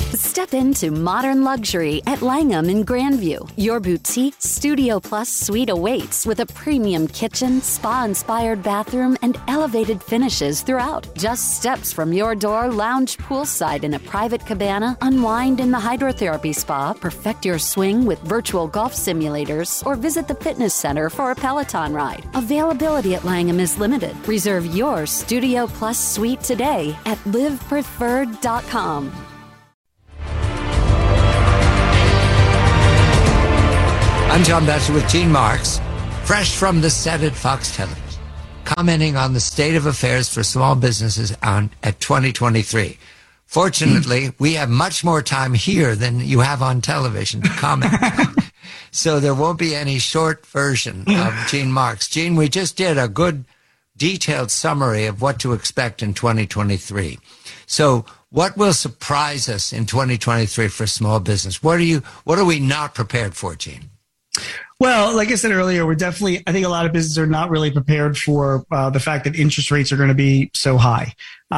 Step into modern luxury at Langham in Grandview. Your boutique Studio Plus suite awaits with a premium kitchen, spa-inspired bathroom, and elevated finishes throughout. Just steps from your door, lounge poolside in a private cabana, unwind in the hydrotherapy spa, perfect your swing with virtual golf simulators, or visit the fitness center for a Peloton ride. Availability at Langham is limited. Reserve your Studio Plus suite today at livepreferred.com. I'm John Batchelor with Gene Marks, fresh from the set at Fox Television, commenting on the state of affairs for small businesses at 2023. Fortunately, we have much more time here than you have on television to comment. So there won't be any short version of Gene Marks. Gene, we just did a good detailed summary of what to expect in 2023. So what will surprise us in 2023 for small business? What are we not prepared for, Gene? Well, like I said earlier, I think a lot of businesses are not really prepared for the fact that interest rates are going to be so high.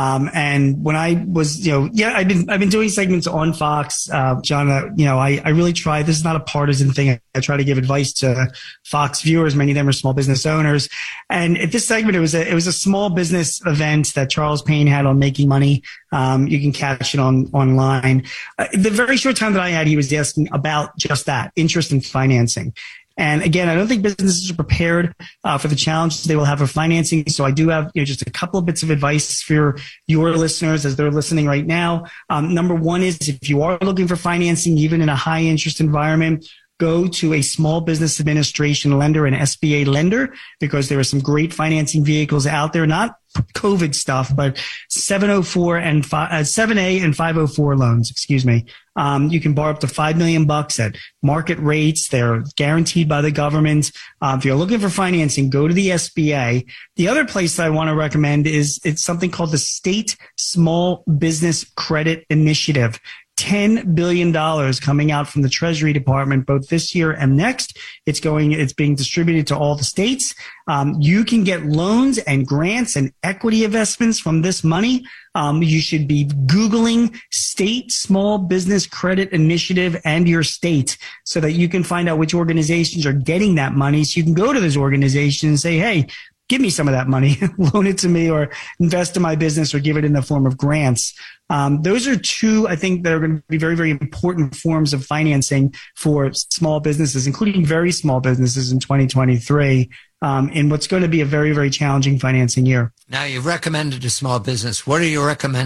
And when I was, I've been doing segments on Fox, John, I really try, this is not a partisan thing. I try to give advice to Fox viewers. Many of them are small business owners. And at this segment, it was a small business event that Charles Payne had on making money. You can catch it online. The very short time that I had, he was asking about just that, interest in financing. And again, I don't think businesses are prepared for the challenges they will have for financing. So I do have just a couple of bits of advice for your listeners as they're listening right now. Number one is if you are looking for financing, even in a high interest environment, go to a Small Business Administration lender, an SBA lender, because there are some great financing vehicles out there, not COVID stuff, but 704 and 7A and 504 loans, excuse me. You can borrow up to $5 million at market rates. They're guaranteed by the government. If you're looking for financing, go to the SBA. The other place that I want to recommend it's something called the State Small Business Credit Initiative. $10 billion coming out from the Treasury Department, both this year and next. It's being distributed to all the states. You can get loans and grants and equity investments from this money. You should be Googling State Small Business Credit Initiative and your state so that you can find out which organizations are getting that money. So you can go to those organizations and say, hey, give me some of that money, loan it to me, or invest in my business, or give it in the form of grants. Those are two, I think, that are going to be very, very important forms of financing for small businesses, including very small businesses in 2023, in what's going to be a very, very challenging financing year. Now, you've recommended to small business. What are your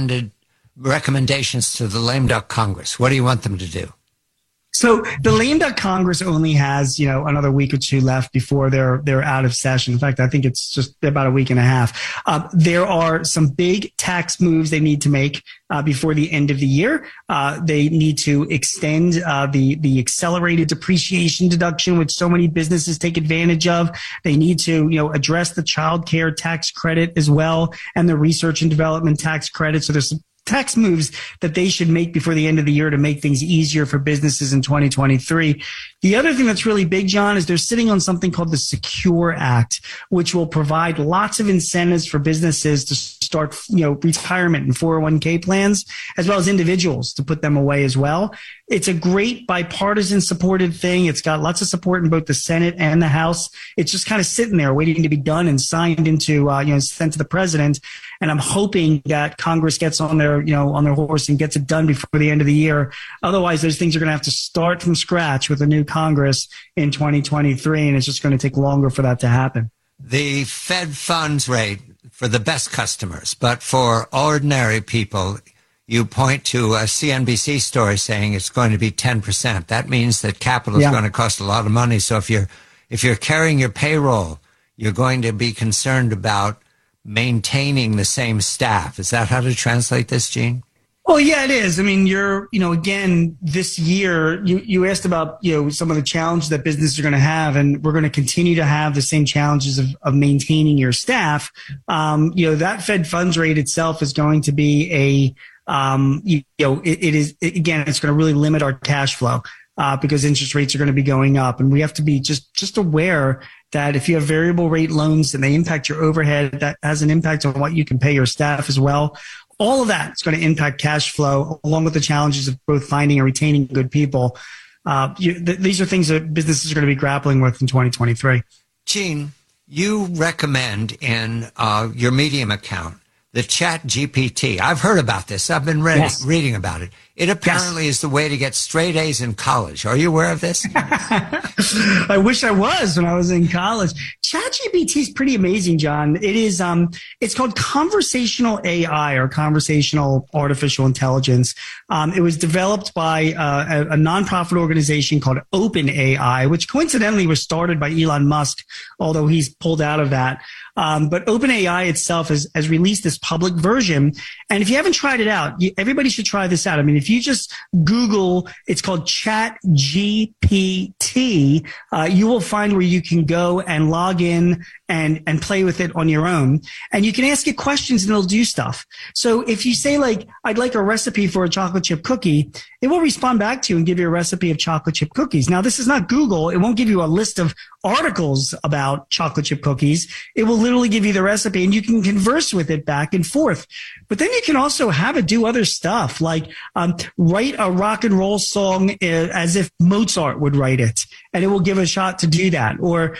recommendations to the lame duck Congress? What do you want them to do? So the lame duck Congress only has, another week or two left before they're out of session. In fact, I think it's just about a week and a half. There are some big tax moves they need to make before the end of the year. They need to extend the accelerated depreciation deduction, which so many businesses take advantage of. They need to, address the child care tax credit as well, and the research and development tax credit. So there's some tax moves that they should make before the end of the year to make things easier for businesses in 2023. The other thing that's really big, John, is they're sitting on something called the Secure Act, which will provide lots of incentives for businesses to start, retirement and 401k plans, as well as individuals to put them away as well. It's a great bipartisan supported thing. It's got lots of support in both the Senate and the House. It's just kind of sitting there waiting to be done and signed into, sent to the president. And I'm hoping that Congress gets on their horse and gets it done before the end of the year. Otherwise, those things are going to have to start from scratch with a new Congress in 2023. And it's just going to take longer for that to happen. The Fed funds rate for the best customers, but for ordinary people, you point to a CNBC story saying it's going to be 10%. That means that capital is going to cost a lot of money. So if you're carrying your payroll, you're going to be concerned about maintaining the same staff. Is that how to translate this, Gene? Well, yeah, it is. I mean, again, this year, you asked about, some of the challenges that businesses are going to have, and we're going to continue to have the same challenges of maintaining your staff. That Fed funds rate itself is going to be it's going to really limit our cash flow, because interest rates are going to be going up. And we have to be just aware that if you have variable rate loans and they impact your overhead, that has an impact on what you can pay your staff as well. All of that is going to impact cash flow, along with the challenges of both finding and retaining good people. These are things that businesses are going to be grappling with in 2023. Gene, you recommend in your Medium account the ChatGPT. I've heard about this. I've been reading about it. It apparently is the way to get straight A's in college. Are you aware of this? I wish I was when I was in college. ChatGPT is pretty amazing, John. It is, it's called conversational AI, or conversational artificial intelligence. It was developed by a nonprofit organization called OpenAI, which coincidentally was started by Elon Musk, although he's pulled out of that. But OpenAI itself has released this public version. And if you haven't tried it out, everybody should try this out. I mean, if you just Google, it's called ChatGPT, you will find where you can go and log in and play with it on your own. And you can ask it questions and it'll do stuff. So if you say, like, I'd like a recipe for a chocolate chip cookie, it will respond back to you and give you a recipe of chocolate chip cookies. Now, this is not Google. It won't give you a list of articles about chocolate chip cookies. It will literally give you the recipe and you can converse with it back and forth. But then you can also have it do other stuff, like write a rock and roll song as if Mozart would write it, and it will give a shot to do that. Or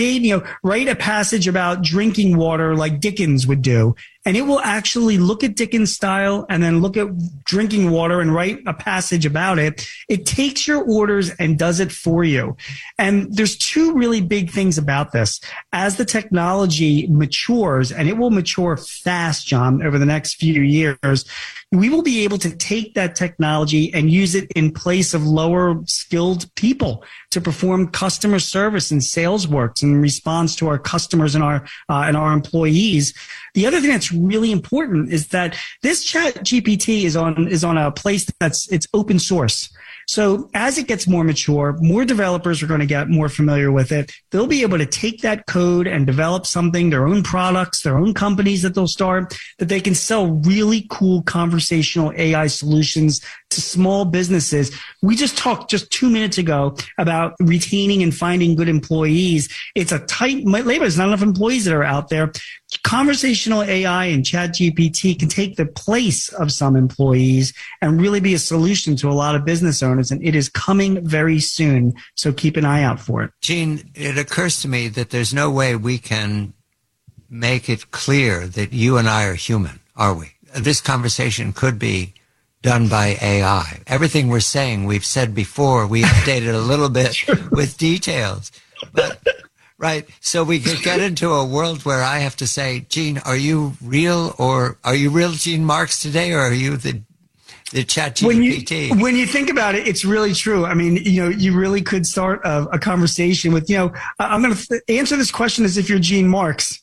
write a passage about drinking water like Dickens would do. And it will actually look at Dickens' style and then look at drinking water and write a passage about it. It takes your orders and does it for you. And there's two really big things about this. As the technology matures, and it will mature fast, John, over the next few years, we will be able to take that technology and use it in place of lower skilled people to perform customer service and sales work in response to our customers and our employees. The other thing that's really important is that this ChatGPT is on a place it's open source. So as it gets more mature, more developers are going to get more familiar with it. They'll be able to take that code and develop something, their own products, their own companies that they'll start, that they can sell really cool conversational AI solutions to small businesses. We just talked just 2 minutes ago about retaining and finding good employees. It's a tight labor. There's not enough employees that are out there. Conversational AI and ChatGPT can take the place of some employees and really be a solution to a lot of business owners. And it is coming very soon. So keep an eye out for it. Gene, it occurs to me that there's no way we can make it clear that you and I are human, are we? This conversation could be done by AI. Everything we're saying, we've said before. We updated a little bit with details. But right. So we could get into a world where I have to say, Gene, are you real Gene Marks today, or are you the ChatGPT? When you think about it, it's really true. I mean, you really could start a conversation with, I'm going to answer this question as if you're Gene Marks.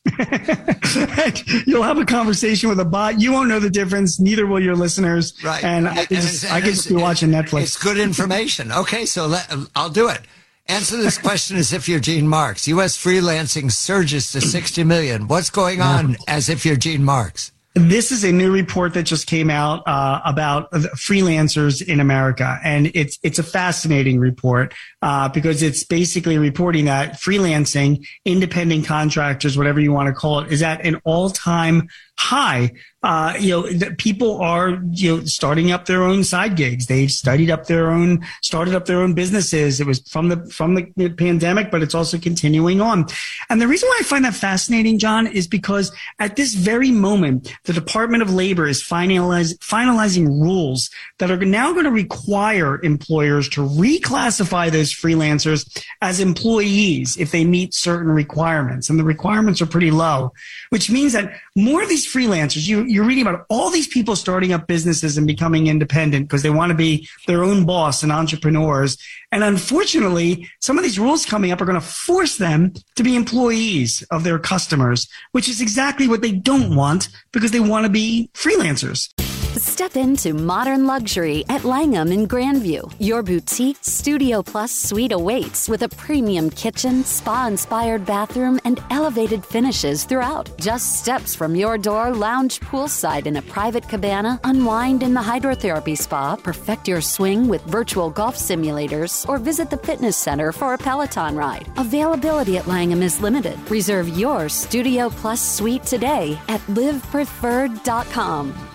You'll have a conversation with a bot. You won't know the difference. Neither will your listeners. Right. And I could just be watching Netflix. It's good information. Okay. So I'll do it. Answer this question as if you're Gene Marks. U.S. freelancing surges to 60 million. What's going on as if you're Gene Marks? This is a new report that just came out about freelancers in America, and it's a fascinating report because it's basically reporting that freelancing, independent contractors, whatever you want to call it, is at an all-time high. People are, starting up their own side gigs. They've started up their own businesses. It was from the pandemic, but it's also continuing on. And the reason why I find that fascinating, John, is because at this very moment, the Department of Labor is finalizing rules that are now going to require employers to reclassify those freelancers as employees if they meet certain requirements. And the requirements are pretty low, which means that more of these freelancers, you're reading about all these people starting up businesses and becoming independent because they want to be their own boss and entrepreneurs. And unfortunately, some of these rules coming up are going to force them to be employees of their customers, which is exactly what they don't want because they want to be freelancers. Step into modern luxury at Langham in Grandview. Your boutique Studio Plus suite awaits with a premium kitchen, spa-inspired bathroom, and elevated finishes throughout. Just steps from your door, lounge poolside in a private cabana, unwind in the hydrotherapy spa, perfect your swing with virtual golf simulators, or visit the fitness center for a Peloton ride. Availability at Langham is limited. Reserve your Studio Plus suite today at livepreferred.com.